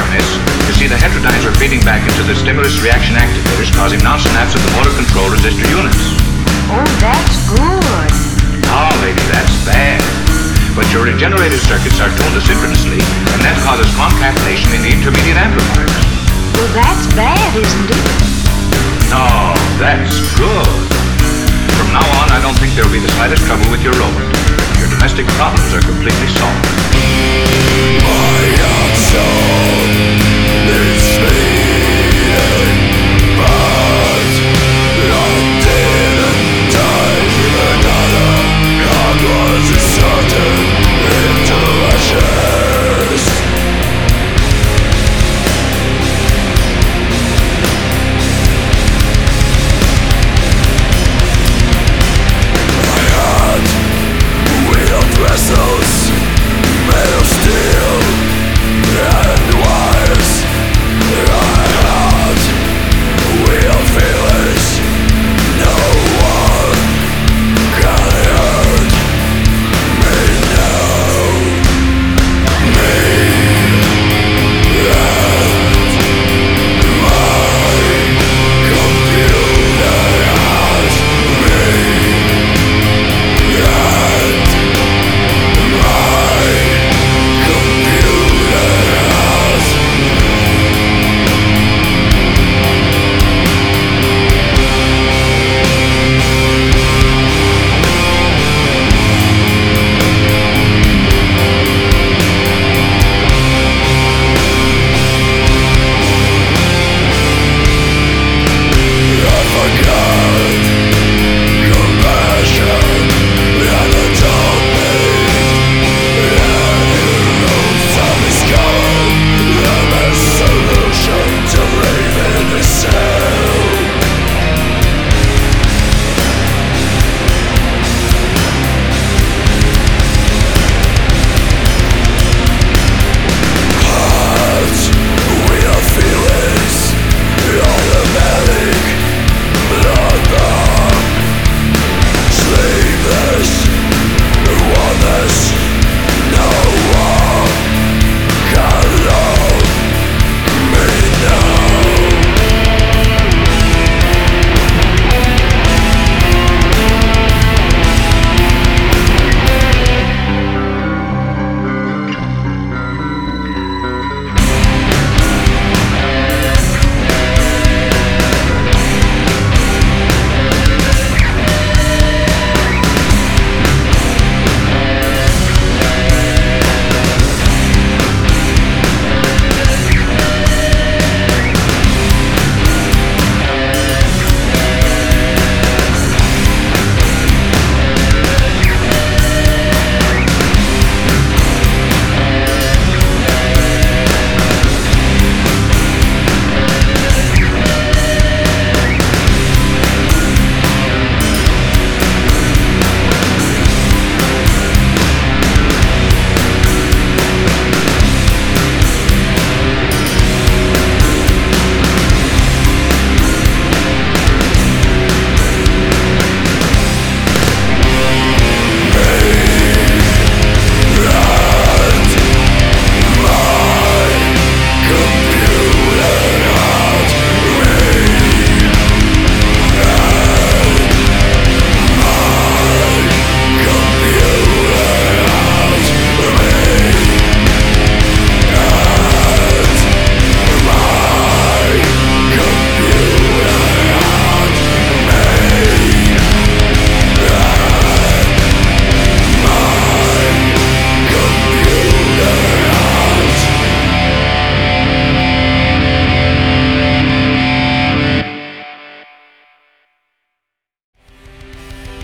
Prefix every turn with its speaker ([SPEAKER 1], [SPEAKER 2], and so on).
[SPEAKER 1] miss, you see the heterodizer feeding back into the stimulus reaction activators, causing non-synapse of the motor control resistor units.
[SPEAKER 2] Oh, that's good.
[SPEAKER 1] Oh, lady, that's bad. But your regenerated circuits are tuned asynchronously, and that causes concatenation in the intermediate amplifiers.
[SPEAKER 2] Well, that's bad, isn't it?
[SPEAKER 1] No, that's good. From now on, I don't think there will be the slightest trouble with your robot. Your domestic problems are completely solved.
[SPEAKER 3] I am so